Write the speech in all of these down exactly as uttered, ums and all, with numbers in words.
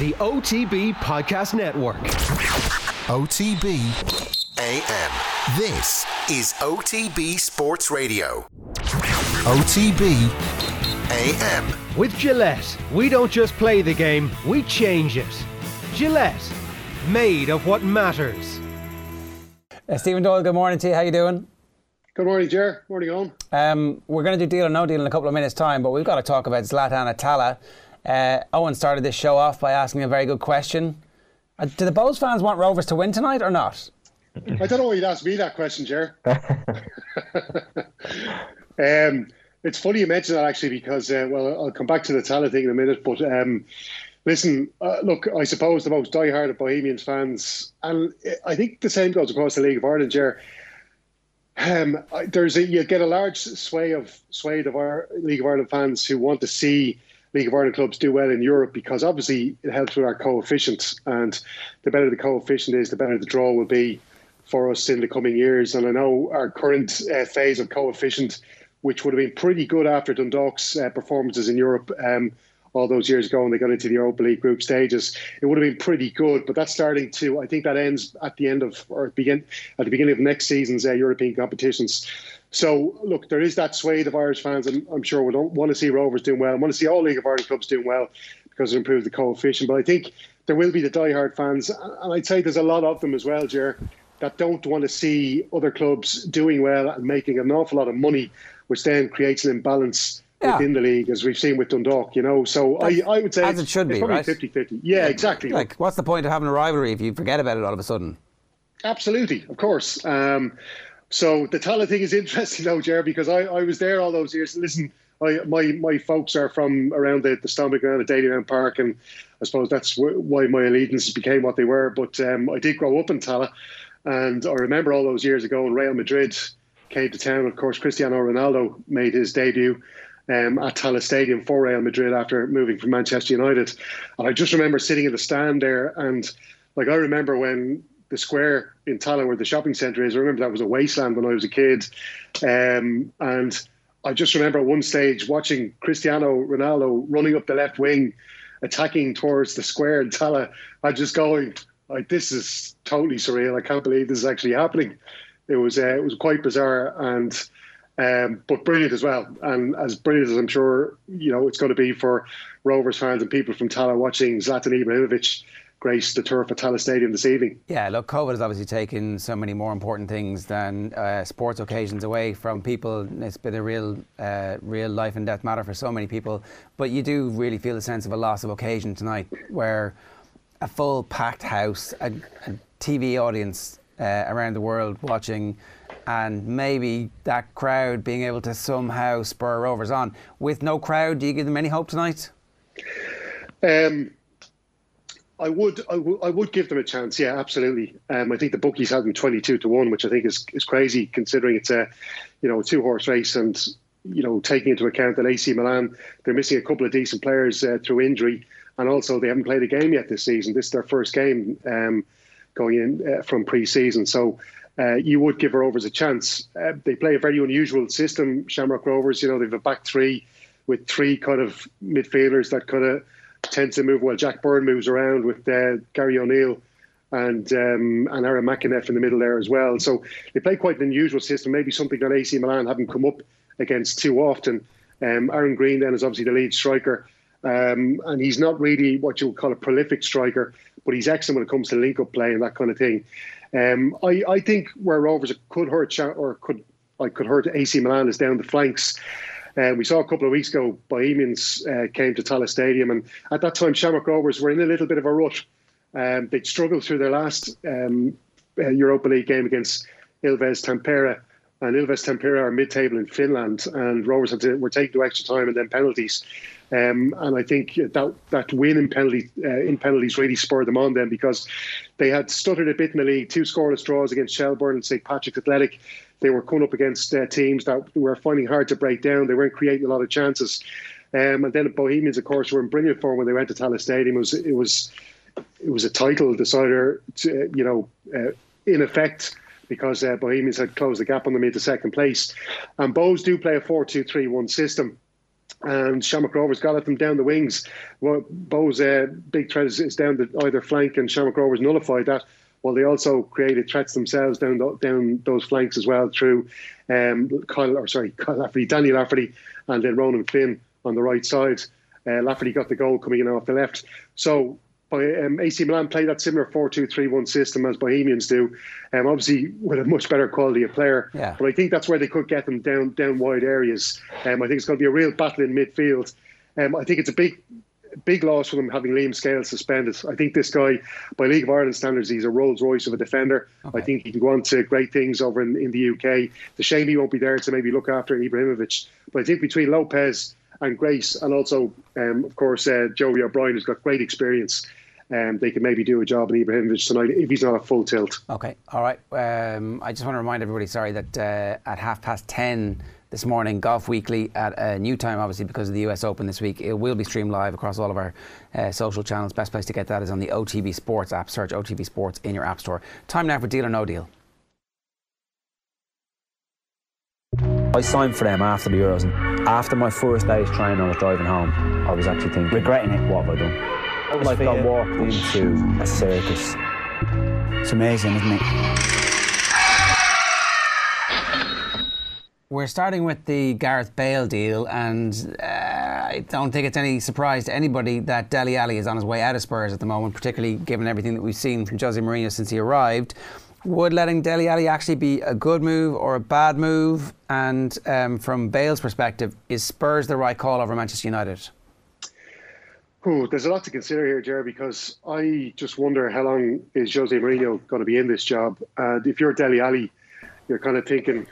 the O T B Podcast Network. O T B A M. This is O T B Sports Radio. O T B A M. With Gillette, we don't just play the game, we change it. Gillette, made of what matters. Uh, Stephen Doyle, good morning to you. How you doing? Good morning, Ger. Morning, on. Um, we're going to do Deal or No Deal in a couple of minutes' time, but we've got to talk about Zlatan Atala. Uh, Owen started this show off by asking a very good question. Uh, do the Bows fans want Rovers to win tonight or not? I don't know why you'd ask me that question, Ger. um, it's funny you mention that, actually, because, uh, well, I'll come back to the Atala thing in a minute, but um, listen, uh, look, I suppose the most diehard of Bohemians fans, and I think the same goes across the League of Ireland, Ger. Um, there's a, you get a large sway of swathe of our League of Ireland fans who want to see League of Ireland clubs do well in Europe, because obviously it helps with our coefficient, and the better the coefficient is, the better the draw will be for us in the coming years. And I know our current uh, phase of coefficient, which would have been pretty good after Dundalk's uh, performances in Europe um, all those years ago when they got into the Europa League group stages, it would have been pretty good. But that's starting to, I think that ends at the end of, or begin at the beginning of next season's uh, European competitions. So, look, there is that swathe of Irish fans, and I'm sure we don't want to see Rovers doing well. I want to see all League of Ireland clubs doing well because it improves the coefficient. But I think there will be the diehard fans, and I'd say there's a lot of them as well, Ger, that don't want to see other clubs doing well and making an awful lot of money, which then creates an imbalance yeah. within the league, as we've seen with Dundalk, you know. So I, I would say as it should it's be, probably right? fifty-fifty. Yeah, exactly. Like, what's the point of having a rivalry if you forget about it all of a sudden? Absolutely, of course. Um, so the Tala thing is interesting, though, Ger, because I, I was there all those years. Listen, I, my my folks are from around the, the stomping ground at Dalyround Park, and I suppose that's wh- why my allegiances became what they were. But um, I did grow up in Tala, and I remember all those years ago when Real Madrid came to town. Of course, Cristiano Ronaldo made his debut um, at Tala Stadium for Real Madrid after moving from Manchester United. And I just remember sitting in the stand there, and like I remember when the square in Tala where the shopping centre is, I remember that was a wasteland when I was a kid. Um, and I just remember at one stage watching Cristiano Ronaldo running up the left wing, attacking towards the square in Tala. I just going, like, this is totally surreal. I can't believe this is actually happening. It was uh, it was quite bizarre, and um, but brilliant as well. And as brilliant as I'm sure you know it's going to be for Rovers fans and people from Tala watching Zlatan Ibrahimovic grace the turf at Tala Stadium this evening. Yeah, look, COVID has obviously taken so many more important things than uh, sports occasions away from people. It's been a real, uh, real life and death matter for so many people. But you do really feel a sense of a loss of occasion tonight, where a full packed house, a, a T V audience uh, around the world watching, and maybe that crowd being able to somehow spur Rovers on. With no crowd, do you give them any hope tonight? Um. I would, I would, I would give them a chance. Yeah, absolutely. Um, I think the bookies had them twenty-two to one, which I think is is crazy considering it's a, you know, a two horse race, and you know, taking into account that A C Milan, they're missing a couple of decent players uh, through injury, and also they haven't played a game yet this season. This is their first game um, going in uh, from pre-season, so uh, you would give Rovers a chance. Uh, they play a very unusual system, Shamrock Rovers. You know, they've a back three with three kind of midfielders that kind of tends to move well. Jack Byrne moves around with uh, Gary O'Neill and um, and Aaron McInnes in the middle there as well. So they play quite an unusual system, maybe something that A C Milan haven't come up against too often. Um, Aaron Green then is obviously the lead striker, um, and he's not really what you would call a prolific striker, but he's excellent when it comes to link-up play and that kind of thing. Um, I, I think where Rovers could hurt or could I could hurt A C Milan is down the flanks. Uh, we saw a couple of weeks ago, Bohemians uh, came to Tala Stadium, and at that time, Shamrock Rovers were in a little bit of a rut. Um, they'd struggled through their last um, uh, Europa League game against Ilves Tampere, and Ilves Tampere are mid-table in Finland, and Rovers had to, were taken to extra time and then penalties. Um, and I think that that win in penalty uh, in penalties really spurred them on then, because they had stuttered a bit in the league. Two scoreless draws against Shelbourne and Saint Patrick's Athletic. They were coming up against uh, teams that were finding hard to break down. They weren't creating a lot of chances. Um, and then the Bohemians, of course, were in brilliant form when they went to Tala Stadium. It was it was it was a title decider, to, you know, uh, in effect, because uh, Bohemians had closed the gap on them into second place. And Bows do play a four two three one system. and Shamrock Rovers got at them down the wings. Well, Bo's uh, big threat is, is down the either flank, and Shamrock Rovers nullified that. Well, they also created threats themselves down the, down those flanks as well through um, Kyle, or sorry, Kyle Lafferty, Daniel Lafferty, and then Ronan Flynn on the right side. Uh, Lafferty got the goal coming in off the left. So by, um, A C Milan play that similar four two three one system as Bohemians do, um, obviously with a much better quality of player. Yeah. But I think that's where they could get them down down wide areas. Um, I think it's going to be a real battle in midfield. Um, I think it's a big big loss for them having Liam Scales suspended. I think this guy, by League of Ireland standards, he's a Rolls Royce of a defender. Okay. I think he can go on to great things over in, in the U K. The shame he won't be there to maybe look after Ibrahimovic. But I think between Lopez and Grace, and also, um, of course, uh, Joey O'Brien, who's got great experience, um, they can maybe do a job in Ibrahimovic tonight if he's not at full tilt. Okay, all right. Um, I just want to remind everybody, sorry, that uh, at half past ten this morning, Golf Weekly at a new time, obviously, because of the U S Open this week. It will be streamed live across all of our uh, social channels. Best place to get that is on the O T B Sports app. Search O T B Sports in your app store. Time now for Deal or No Deal. I signed for them after the Euros, and after my first day's training, I was driving home. I was actually thinking, regretting it. What have I done? I was like I walked into a circus. It's amazing, isn't it? We're starting with the Gareth Bale deal, and uh, I don't think it's any surprise to anybody that Dele Alli is on his way out of Spurs at the moment, particularly given everything that we've seen from Jose Mourinho since he arrived. Would letting Dele Alli actually be a good move or a bad move? And um, from Bale's perspective, is Spurs the right call over Manchester United? Ooh, there's a lot to consider here, Ger, because I just wonder how long is Jose Mourinho going to be in this job? And if you're Dele Alli, you're kind of thinking,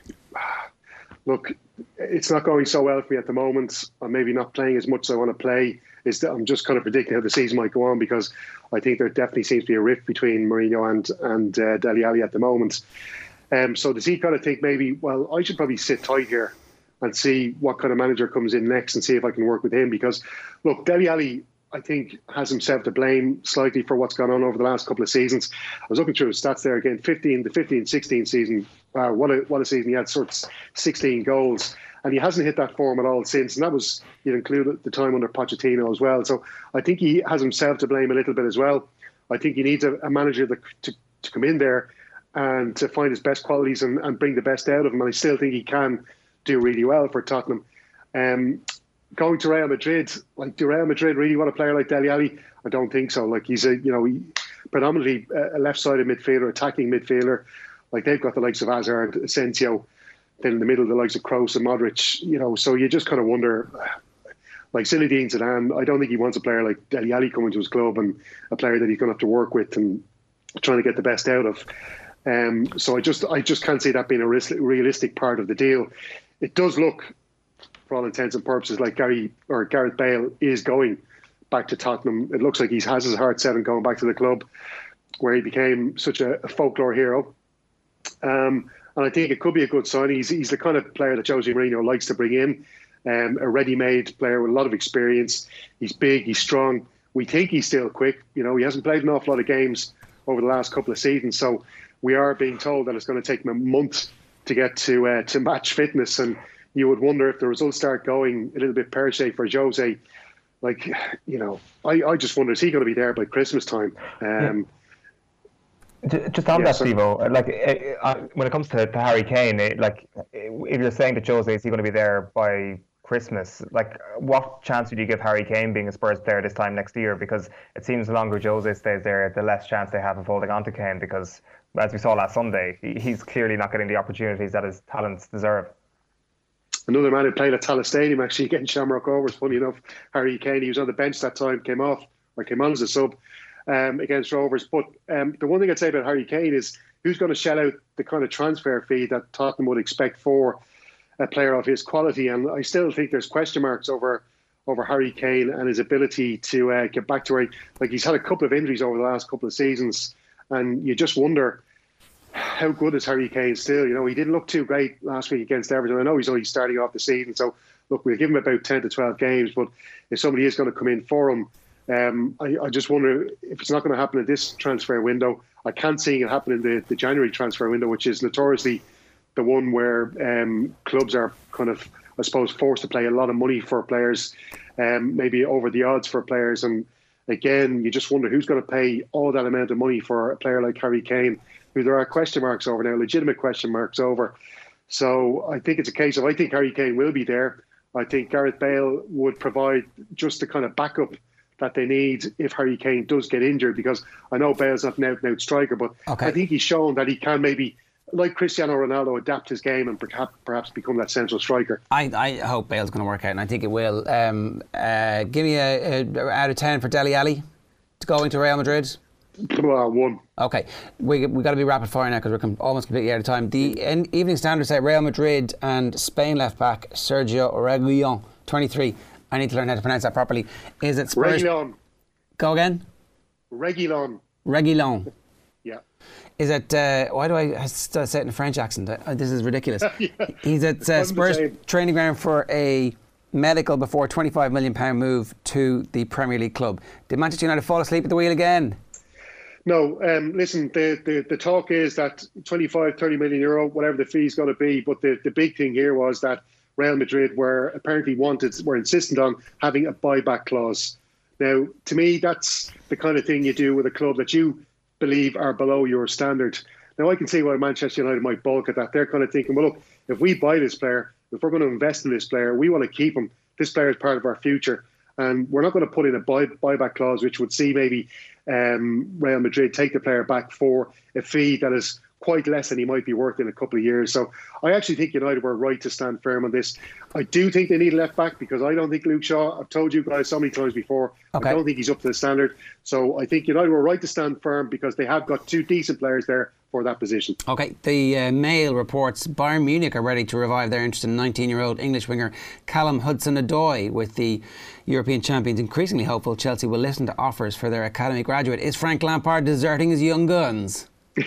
look, it's not going so well for me at the moment. I'm maybe not playing as much as I want to play. Is that I'm just kind of predicting how the season might go on, because I think there definitely seems to be a rift between Mourinho and and uh, Dele Alli at the moment. Um, so does he kind of think maybe, well, I should probably sit tight here and see what kind of manager comes in next and see if I can work with him? Because, look, Dele Alli, I think, has himself to blame slightly for what's gone on over the last couple of seasons. I was looking through his stats there again. fifteen, the fifteen sixteen season, wow, what a, what a season. He had sort of sixteen goals. And he hasn't hit that form at all since. And that was, you'd include the time under Pochettino as well. So I think he has himself to blame a little bit as well. I think he needs a, a manager that, to, to come in there and to find his best qualities and, and bring the best out of him. And I still think he can do really well for Tottenham. Um, going to Real Madrid, like, do Real Madrid really want a player like Dele Alli? I don't think so. Like, he's a, you know, he, predominantly a left-sided midfielder, attacking midfielder. Like, they've got the likes of Hazard, Asensio. Then in the middle, the likes of Kroos and Modric, you know, so you just kind of wonder, like Zinedine Zidane, I don't think he wants a player like Dele Alli coming to his club and a player that he's going to have to work with and trying to get the best out of. Um, so I just I just can't see that being a realistic part of the deal. It does look, for all intents and purposes, like Gary or Gareth Bale is going back to Tottenham. It looks like he has his heart set on going back to the club where he became such a, a folklore hero. Um, And I think it could be a good sign. He's, he's the kind of player that Jose Mourinho likes to bring in, um, a ready-made player with a lot of experience. He's big, he's strong. We think he's still quick. You know, he hasn't played an awful lot of games over the last couple of seasons, so we are being told that it's going to take him a month to get to uh, to match fitness. And you would wonder if the results start going a little bit pear-shaped for Jose. Like, you know, I, I just wonder, is he going to be there by Christmas time? Um, yeah. Just on yeah, that, so, Stevo, like it, uh, when it comes to, to Harry Kane, it, like if you're saying that Jose is he going to be there by Christmas, like what chance would you give Harry Kane being a Spurs player this time next year? Because it seems the longer Jose stays there, the less chance they have of holding on to Kane. Because as we saw last Sunday, he's clearly not getting the opportunities that his talents deserve. Another man who played at Tallaght Stadium actually against Shamrock Rovers. Funny enough, Harry Kane, he was on the bench that time, came off or came on as a sub. Um, against Rovers. But um, the one thing I'd say about Harry Kane is who's going to shell out the kind of transfer fee that Tottenham would expect for a player of his quality. And I still think there's question marks over over Harry Kane and his ability to uh, get back to where, like, he's had a couple of injuries over the last couple of seasons, and you just wonder how good is Harry Kane still. You know, he didn't look too great last week against Everton. I know he's only starting off the season, so look, we'll give him about ten to twelve games, but if somebody is going to come in for him, Um, I, I just wonder if it's not going to happen in this transfer window. I can't see it happen in the, the January transfer window, which is notoriously the one where um, clubs are kind of, I suppose, forced to pay a lot of money for players, um, maybe over the odds for players. And again, you just wonder who's going to pay all that amount of money for a player like Harry Kane, who there are question marks over now, legitimate question marks over. So I think it's a case of, I think Harry Kane will be there. I think Gareth Bale would provide just the kind of backup that they need if Harry Kane does get injured, because I know Bale's not an out-and-out striker, but okay. I think he's shown that he can maybe, like Cristiano Ronaldo, adapt his game and perhaps, perhaps become that central striker. I, I hope Bale's going to work out, and I think it will. Um, uh, give me a, a out of ten for Dele Alli to go into Real Madrid. Well, one. Okay, we we got to be rapid fire now because we're com- almost completely out of time. The in, Evening Standard say Real Madrid and Spain left back Sergio Reguilon, twenty-three. I need to learn how to pronounce that properly. Is it Spurs? Reguilon. Go again. Reguilon. Reguilon. Yeah. Is it? Uh, why do I, I say it in a French accent? Uh, this is ridiculous. Yeah. He's at uh, Spurs training ground for a medical before twenty-five million pound move to the Premier League club. Did Manchester United fall asleep at the wheel again? No, um, listen, the, the, the talk is that twenty-five, thirty million euro, whatever the fee's going to be. But the, the big thing here was that Real Madrid were apparently wanted, were insistent on having a buyback clause. Now, to me, that's the kind of thing you do with a club that you believe are below your standard. Now, I can see why Manchester United might balk at that. They're kind of thinking, well, look, if we buy this player, if we're going to invest in this player, we want to keep him. This player is part of our future. And we're not going to put in a buy, buyback clause, which would see maybe um, Real Madrid take the player back for a fee that is quite less than he might be worth in a couple of years. So I actually think United were right to stand firm on this. I do think they need a left back because I don't think Luke Shaw, I've told you guys so many times before, okay. I don't think he's up to the standard. So I think United were right to stand firm because they have got two decent players there for that position. Okay, the uh, Mail reports Bayern Munich are ready to revive their interest in nineteen-year-old English winger Callum Hudson-Odoi, with the European champions increasingly hopeful Chelsea will listen to offers for their academy graduate. Is Frank Lampard deserting his young guns?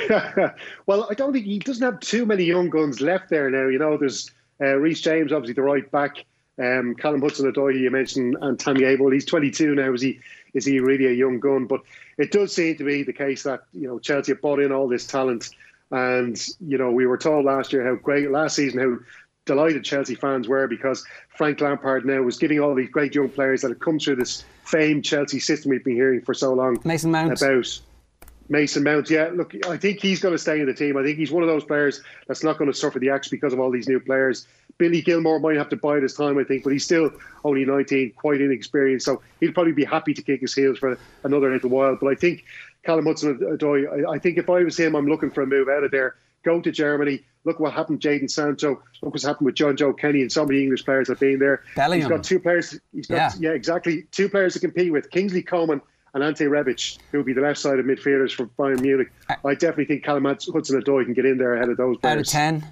Well, I don't think he doesn't have too many young guns left there now. You know, there's uh, Reece James, obviously the right back, um, Callum Hudson-Odoi, you mentioned, and Tammy Abraham. He's twenty-two now. Is he is he really a young gun? But it does seem to be the case that, you know, Chelsea have brought in all this talent, and you know, we were told last year how great last season how delighted Chelsea fans were because Frank Lampard now was giving all these great young players that have come through this famed Chelsea system we've been hearing for so long. Mason Mount. About Mason Mount, yeah. Look, I think he's going to stay in the team. I think he's one of those players that's not going to suffer the axe because of all these new players. Billy Gilmore might have to bide his time, I think, but he's still only nineteen, quite inexperienced. So he'll probably be happy to kick his heels for another little while. But I think Callum Hudson-Odoi, I, I think if I was him, I'm looking for a move out of there. Go to Germany. Look what happened to Jadon Sancho. Look what's happened with John Joe Kenny and so many English players have been there. Bellingham. He's got two players. He's got, yeah. yeah, exactly. Two players to compete with. Kingsley Coman and Ante Rebic, who will be the left-sided midfielders for Bayern Munich. I definitely think Callum Hudson-Odoi can get in there ahead of those players. Out of ten?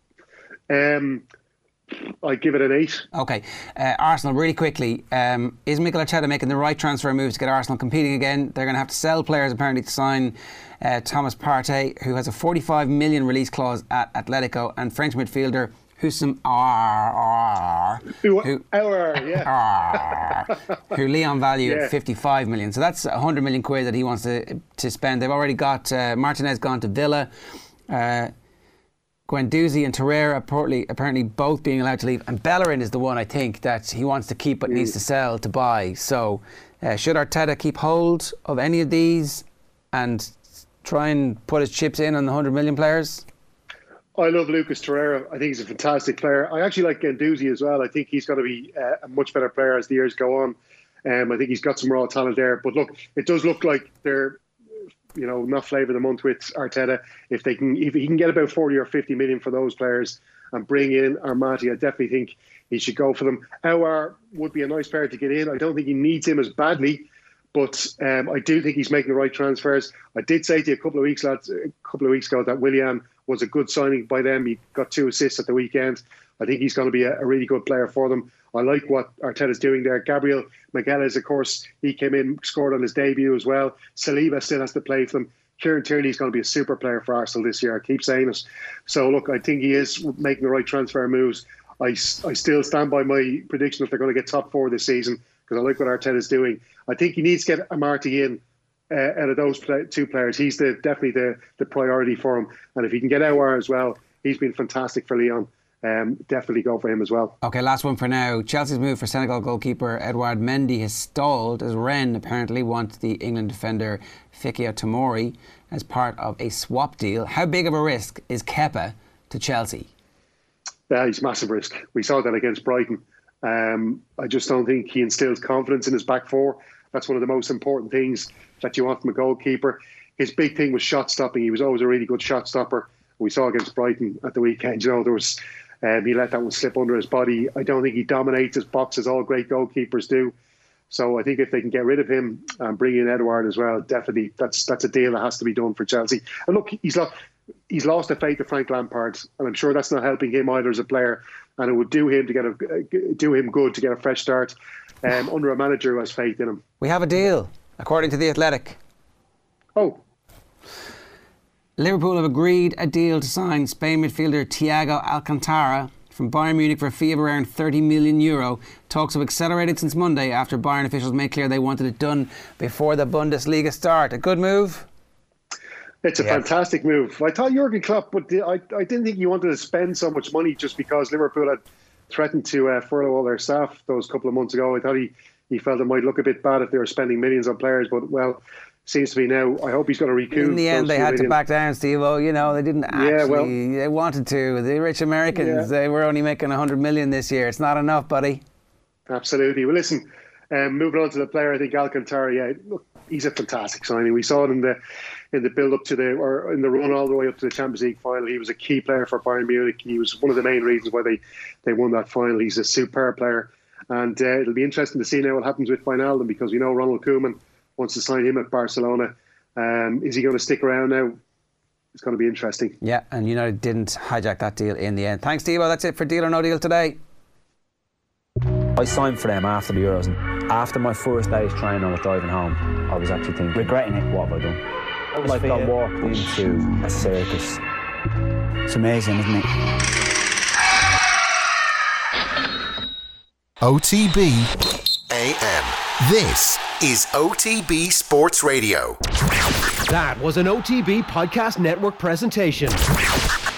Um, I'd give it an eight. Okay. Uh, Arsenal, really quickly. Um, is Mikel Arteta making the right transfer moves to get Arsenal competing again? They're going to have to sell players, apparently, to sign uh, Thomas Partey, who has a forty-five million release clause at Atletico, and French midfielder Houssem Aouar, who, who, Aouar, yeah. who Leon value yeah. at fifty-five million. So that's one hundred million quid that he wants to to spend. They've already got uh, Martinez gone to Villa. Uh, Guendouzi and Torreira apparently, apparently both being allowed to leave, and Bellerin is the one I think that he wants to keep but mm. needs to sell to buy. So uh, should Arteta keep hold of any of these and try and put his chips in on the one hundred million players? I love Lucas Torreira. I think he's a fantastic player. I actually like Guendouzi as well. I think he's going to be uh, a much better player as the years go on. Um, I think he's got some raw talent there. But look, it does look like they're, you know, not flavour of the month with Arteta. If they can, if he can get about forty or fifty million for those players and bring in Armati, I definitely think he should go for them. Aouar would be a nice player to get in. I don't think he needs him as badly, but um, I do think he's making the right transfers. I did say to you a couple of weeks, lads, a couple of weeks ago that Willian was a good signing by them. He got two assists at the weekend. I think he's going to be a, a really good player for them. I like what Arteta's doing there. Gabriel Magalhaes, of course, he came in, scored on his debut as well. Saliba still has to play for them. Kieran Tierney is going to be a super player for Arsenal this year. I keep saying it. So, look, I think he is making the right transfer moves. I, I still stand by my prediction if they're going to get top four this season because I like what Arteta's doing. I think he needs to get Amartey in uh, out of those play, two players. He's the definitely the, the priority for him. And if he can get Aouar as well, he's been fantastic for Lyon. um, definitely go for him as well. Okay, last one for now. Chelsea's move for Senegal goalkeeper Edouard Mendy has stalled as Rennes apparently want the England defender Fikayo Tomori as part of a swap deal. How big of a risk is Kepa to Chelsea? Yeah, he's massive risk. We saw that against Brighton. Um, I just don't think he instills confidence in his back four. That's one of the most important things that you want from a goalkeeper. His big thing was shot stopping. He was always a really good shot stopper. We saw against Brighton at the weekend, you know, there was um, he let that one slip under his body. I don't think he dominates his box as all great goalkeepers do. So I think if they can get rid of him and bring in Edouard as well, definitely that's that's a deal that has to be done for Chelsea. And look, he's lost he's lost the faith of Frank Lampard, and I'm sure that's not helping him either as a player. And it would do him to get a do him good to get a fresh start um, under a manager who has faith in him. We have a deal, according to The Athletic. Oh. Liverpool have agreed a deal to sign Spain midfielder Thiago Alcantara from Bayern Munich for a fee of around thirty million euro. Talks have accelerated since Monday after Bayern officials made clear they wanted it done before the Bundesliga start. A good move? It's a yeah. fantastic move. I thought Jurgen Klopp, but I, I didn't think he wanted to spend so much money just because Liverpool had threatened to uh, furlough all their staff those couple of months ago. I thought he, he felt it might look a bit bad if they were spending millions on players, but well, seems to be now. I hope he's going to recoup. In the end, they had million. to back down, Steve-O. You know, they didn't actually. Yeah, well, they wanted to. The rich Americans, yeah. they were only making one hundred million this year. It's not enough, buddy. Absolutely. Well, listen, um, moving on to the player, I think Alcantara, yeah, look, he's a fantastic signing. We saw it in the in the build up to the or in the run all the way up to the Champions League final. He was a key player for Bayern Munich. He was one of the main reasons why they, they won that final. He's a superb player, and uh, it'll be interesting to see now what happens with Wijnaldum, because we know Ronald Koeman wants to sign him at Barcelona. Um, is he going to stick around now? It's going to be interesting. Yeah, and United didn't hijack that deal in the end. Thanks, Steve-O. That's it for Deal or No Deal today. I signed for them after the Euros, and after my first day's training I was driving home, I was actually thinking, regretting it, what have I done? I was like I walked into a circus. It's amazing, isn't it? O T B A M. This is O T B Sports Radio. That was an O T B Podcast Network presentation.